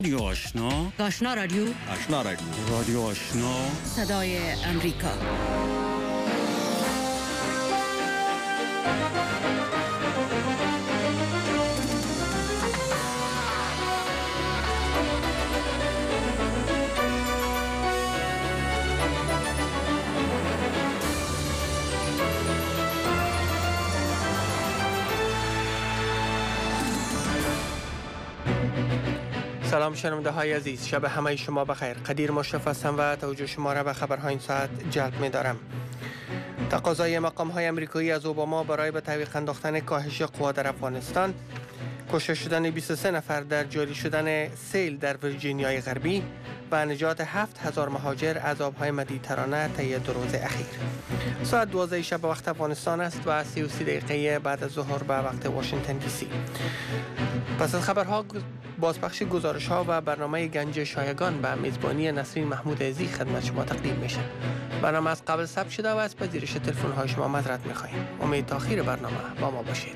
رادیو آشنا، آشنا رادیو، آشنا رادیو، رادیو آشنا، صدای امریکا. سلام شنونده های عزیز، شب همه شما بخیر. قدیر مشرف هستم و توجه شما را به خبرهای این ساعت جلب می دارم. تقاضای مقام های امریکایی از اوباما برای به تعویق انداختن کاهش قوا در افغانستان، کشته شدن 23 نفر در جاری شدن سیل در ویرجینیای غربی و نجات 7000 مهاجر از آبهای مدیترانه طی 2 روز اخیر. ساعت 12 شب وقت افغانستان است و 33 دقیقه بعد از ظهر به وقت واشنگتن دی سی. پس از خبرها بازپخش گزارش ها و برنامه گنج شایگان به میزبانی نسرین محمود عزیزی خدمت شما تقدیم میشه. برنامه از قبل ثبت شده و از پذیرش تلفن های شما معذرت میخواهیم. امید تا آخر برنامه با ما باشید.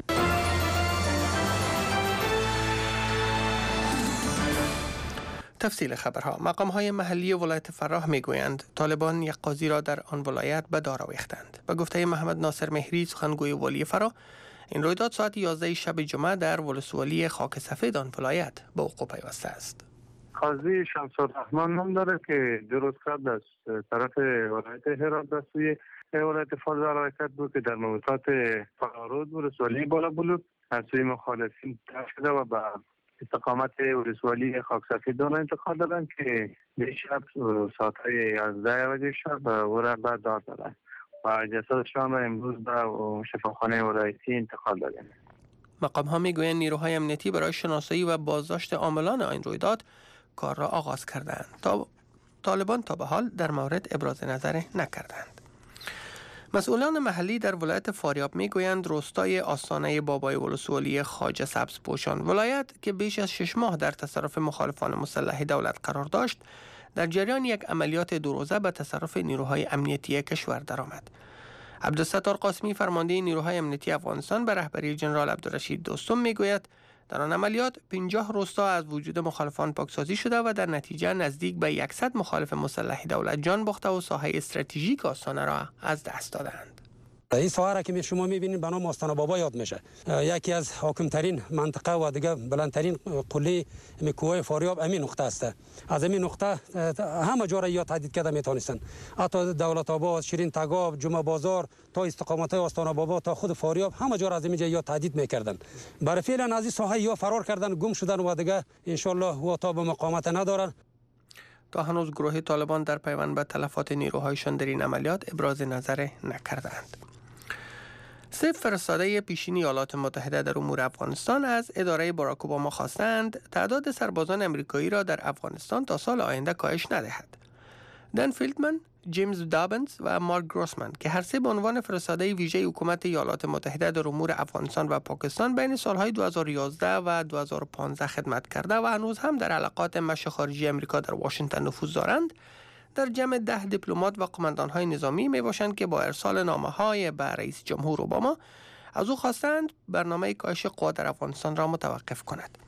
تفصیل خبرها. مقام های محلی ولایت فراه میگویند طالبان یک قاضی را در آن ولایت به دار آویختند. به گفته محمد ناصر مهری، سخنگوی والی فراه، این رویداد ساعت 11 شب جمعه در ولسوالی خاک سفید آن ولایت به وقوع پیوسته است. قاضی شمس الرحمن نام داره که 2 روز قبل از طرف ولایت هرات به سوی ولایت فارس حرکت بود که در موقعیت فرارود ولسوالی بالا بلوک از سوی مخالفین ترک شده و به استقامت ولسوالی خاک سفید انتقال دادن که دیشب ساعت 11 بجه شب او را به دار دادن و جسدشان را امروز به شفاخانه ولایتی انتقال دادن. مقام ها میگویند نیروهای امنیتی برای شناسایی و بازداشت عاملان این رویداد کار را آغاز کردند. طالبان تا به حال در مورد ابراز نظر نکردند. مسئولان محلی در ولایت فاریاب میگویند روستای آستانه بابای ولسوالی خواجه سبزپوشان ولایت که بیش از 6 ماه در تصرف مخالفان مسلح دولت قرار داشت، در جریان یک عملیات 2 روزه به تصرف نیروهای امنیتی کشور درآمد. عبدالستار قاسمی، فرمانده نیروهای امنیتی افغانستان به رهبری جنرال عبدالرشید دوستم میگوید در آن عملیات 50 روستا از وجود مخالفان پاکسازی شده و در نتیجه نزدیک به 100 مخالف مسلح دولت جان باخته و ساحه استراتژیک آستانه را از دست دادند. این ساحه را که شما می‌بینید به نام آستانه بابا یاد میشه. یکی از حاکمترین منطقه و دیگه بلندترین قله کوه فاریاب همین نقطه است. از همین نقطه همه جا را یا تهدید کرده میتونستن. حتی دولت آباد، شیرین تگاب، جمعه بازار تا استقامت آستانه بابا تا خود فاریاب همه جا را از همین جا یا تهدید میکردن. برای فعلا از این ساحه یا فرار کردن، گم شدن و دیگه ان شاء الله و تا به مقاومت ندارن. تا هنوز گروه طالبان در پیوند به تلفات نیروهایشان در این عملیات ابراز نظر نکردند. سه فرستاده پیشین ایالات متحده در امور افغانستان از اداره باراک اوباما خواستند تعداد سربازان امریکایی را در افغانستان تا سال آینده کاهش ندهد. دن فیلدمن، جیمز دابنز و مارک گروسمن که هر سه به عنوان فرستاده ویژه حکومت ایالات متحده در امور افغانستان و پاکستان بین سالهای 2011 و 2015 خدمت کرده و هنوز هم در علاقات مشی خارجی امریکا در واشنگتن نفوذ دارند، در جمع 10 دیپلمات و قماندان‌های نظامی میباشند که با ارسال نامه‌های به رئیس جمهور اوباما از او خواستند برنامه کاهش قوا در افغانستان را متوقف کند.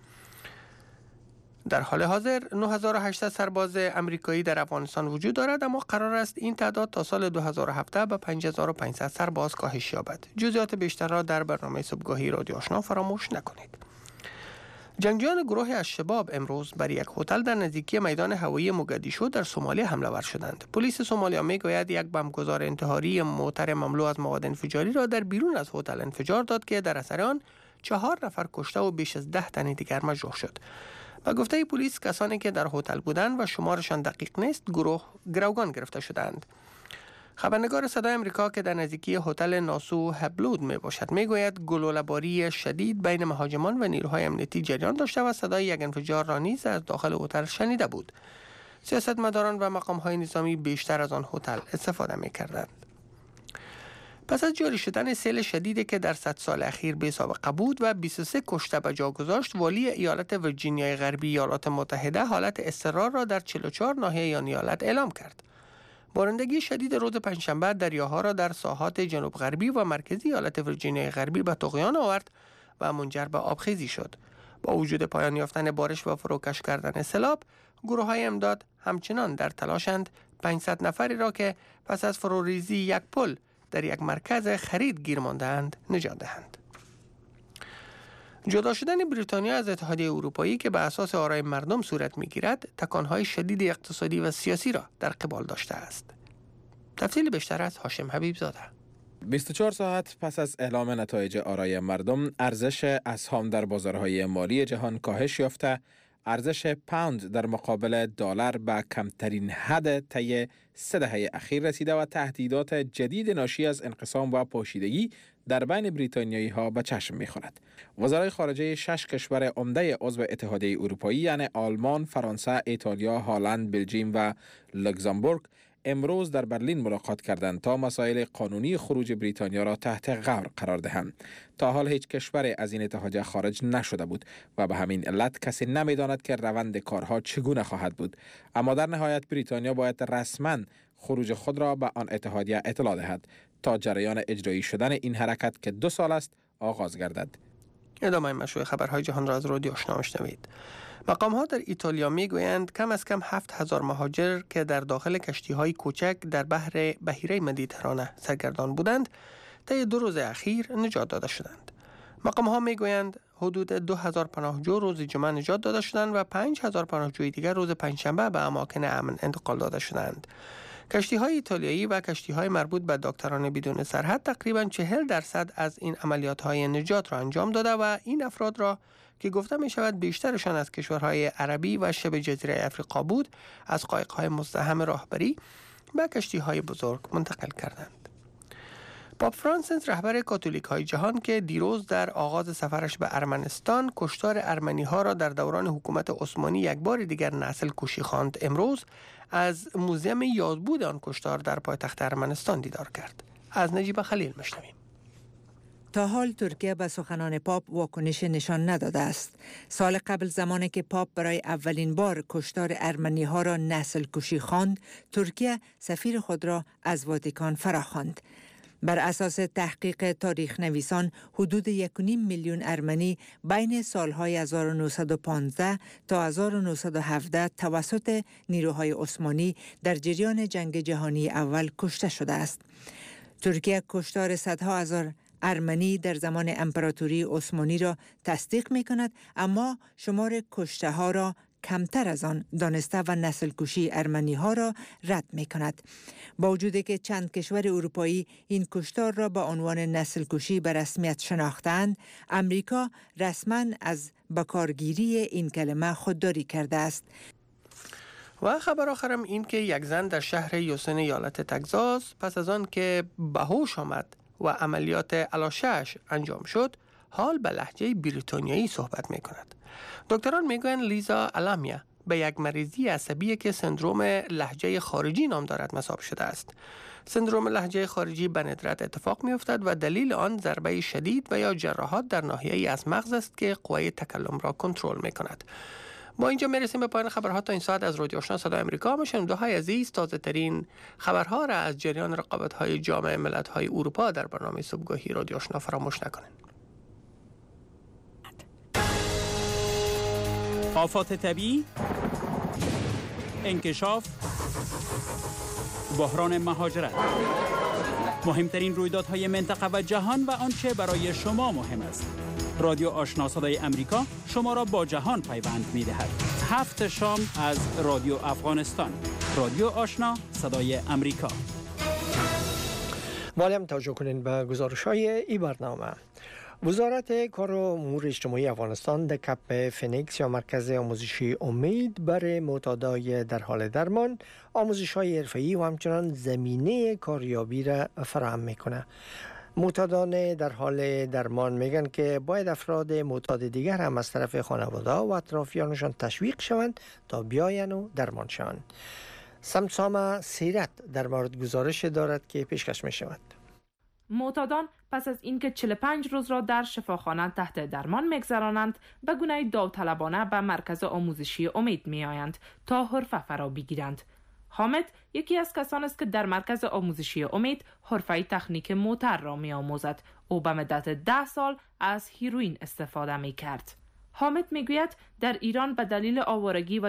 در حال حاضر 9800 سرباز امریکایی در افغانستان وجود دارد، اما قرار است این تعداد تا سال 2017 به 5500 سرباز کاهش یابد. جزئیات بیشتر را در برنامه صبحگاهی رادیو آشنا فراموش نکنید. جنگجویان گروه الشباب امروز بر یک هتل در نزدیکی میدان هوایی موگادیشو در سومالیه حمله ور شدند. پلیس سومالیا میگوید یک بمبگذار انتحاری موتر مملو از مواد انفجاری را در بیرون از هتل انفجار داد که در اثر آن 4 نفر کشته و بیش از 10 تن دیگر مجروح شد. به گفته پلیس کسانی که در هتل بودند و شمارشان دقیق نیست گروگان گرفته شدند. خبرنگار صدای امریکا که در نزدیکی هتل ناسو هبلود می باشد میگوید گلوله‌باری شدید بین مهاجمان و نیروهای امنیتی جریان داشته و صدای یک انفجار را نیز از داخل هتل شنیده بود. سیاستمداران و مقام‌های نظامی بیشتر از آن هتل استفاده می‌کردند. پس از جاری شدن سیل شدیدی که در 100 سال اخیر بی سابقه بود و 23 کشته به جا گذاشت، والی ایالت ویرجینیای غربی ایالات متحده حالت اضطرار را در 44 ناحیه آن ایالت اعلام کرد. بارندگی شدید روز پنجشنبه دریاها را در ساحات جنوب غربی و مرکزی ایالت ویرجینیای غربی به طغیان آورد و منجر به آبخیزی شد. با وجود پایان یافتن بارش و فروکش کردن سیلاب، گروه‌های امداد همچنان در تلاشند 500 نفری را که پس از فروریزی یک پل در یک مرکز خرید گیر مانده‌اند نجات دهند. جدا شدن بریتانیا از اتحادیه اروپایی که به اساس آرای مردم صورت می‌گیرد، تکان‌های شدید اقتصادی و سیاسی را در قبال داشته است. تفصیل بیشتر از هاشم حبیب زاده. 24 ساعت پس از اعلام نتایج آرای مردم، ارزش اسهام در بازارهای مالی جهان کاهش یافته، ارزش پوند در مقابل دلار به کمترین حد طی 3 دهه اخیر رسیده و تهدیدات جدید ناشی از انقسام و پاشیدگی در بین بریتانیایی ها به چشم می‌خورد. وزرای خارجه 6 کشور عمده عضو اتحادیه اروپایی یعنی آلمان، فرانسه، ایتالیا، هلند، بلژیم و لوکزامبورگ امروز در برلین ملاقات کردند تا مسائل قانونی خروج بریتانیا را تحت غور قرار دهند. تا حال هیچ کشور از این اتحادیه خارج نشده بود و به همین علت کسی نمی‌داند که روند کارها چگونه خواهد بود. اما در نهایت بریتانیا باید رسما خروج خود را به آن اتحادیه اطلاع دهد تا جریان اجرایی شدن این حرکت که 2 سال است آغاز گردد. ادامه مشروع خبرهای جهان را از رادیو آشنا میشنوید. مقام‌ها در ایتالیا می‌گویند کم از کم 7000 مهاجر که در داخل کشتی‌های کوچک در بحیره مدیترانه سرگردان بودند، طی 2 روز اخیر نجات داده شدند. مقام‌ها می‌گویند حدود 2000 پناهجو روز جمعه نجات داده شدند و 5000 پناهجوی دیگر روز پنجشنبه به اماکن امن انتقال داده شدند. کشتی‌های ایتالیایی و کشتی‌های مربوط به دکتران بدون سرحد تقریباً 40% از این عملیات‌های نجات را انجام داده و این افراد را که گفته می شود بیشترشان از کشورهای عربی و شبه جزیره افریقا بود، از قایق‌های مزدحم راهبری به کشتی‌های بزرگ منتقل کردند. پاپ فرانسیس رهبر کاتولیک‌های جهان که دیروز در آغاز سفرش به ارمنستان کشتار ارمنی‌ها را در دوران حکومت عثمانی یک بار دیگر نسل کشی خواند، امروز از موزیم یادبود آن کشتار در پایتخت ارمنستان دیدار کرد. از نجیب خلیل میشنویم. تا حال ترکیه به سخنان پاپ واکنش نشان نداده است. سال قبل زمانی که پاپ برای اولین بار کشتار ارمنی ها را نسل کشی خواند، ترکیه سفیر خود را از واتیکان فراخواند. بر اساس تحقیق تاریخ نویسان، حدود 1.5 میلیون ارمنی بین سالهای 1915 تا 1917 توسط نیروهای عثمانی در جریان جنگ جهانی اول کشته شده است. ترکیه کشتار صدها هزار ارمنی در زمان امپراتوری عثمانی را تصدیق می کند، اما شمار کشته ها را کمتر از آن دانسته و نسل کشی ارمنی ها را رد می کند. با وجودی که چند کشور اروپایی این کشتار را به عنوان نسل کشی به رسمیت شناختند، امریکا رسما از بکارگیری این کلمه خودداری کرده است. و خبر آخرم این که یک زن در شهر یوسن ایالت تگزاس پس از آن که به هوش آمد و عملیات علاشه‌اش انجام شد، حال به لهجه بریتانیایی صحبت می کند. دکتران می گویند لیزا الامیا به یک مریضی عصبی که سندروم لهجه خارجی نام دارد مصاب شده است. سندروم لهجه خارجی به ندرت اتفاق می افتد و دلیل آن ضربه شدید و یا جراحات در ناحیه‌ای از مغز است که قوه تکلم را کنترل می کند. ما اینجا میرسیم به پایان خبرها تا این ساعت از رادیو آشنا صدای آمریکا. شنونده‌های عزیز، تازه ترین خبرها را از جریان رقابت‌های جام ملت‌های اروپا در برنامه صبحگاهی رادیو آشنا فراموش نکنید. آفات طبیعی، انکشاف، بحران مهاجرت، مهمترین رویدادهای منطقه و جهان و آنچه برای شما مهم است. رادیو آشنا صدای امریکا شما را با جهان پیوند می‌دهد. 7 شام از رادیو افغانستان. رادیو آشنا صدای امریکا. مالم توجه کنین به گزارش‌های این برنامه. وزارت کار و امور اجتماعی افغانستان در کپ فینیکس یا مرکز آموزشی امید برای معتادای در حال درمان آموزش‌های حرفه‌ای و همچنان زمینه کاریابی را فراهم می‌کنه. معتادان در حال درمان میگن که باید افراد معتاد دیگر هم از طرف خانواده و اطرافیانشان تشویق شوند تا بیاین و درمان شوند. سمسامه سیرت در مورد گزارش دارد که پیشکش می شود. معتادان پس از اینکه 45 روز را در شفاخانه تحت درمان میگذرانند، به گونه داوطلبانه به مرکز آموزشی امید میآیند تا حرفه فرا بگیرند. حامد یکی از کسان است که در مرکز آموزشی امید حرفه تکنیک موتر را می آموزد. او به مدت 10 سال از هیروئین استفاده می کرد. حامد میگوید در ایران به دلیل آوارگی و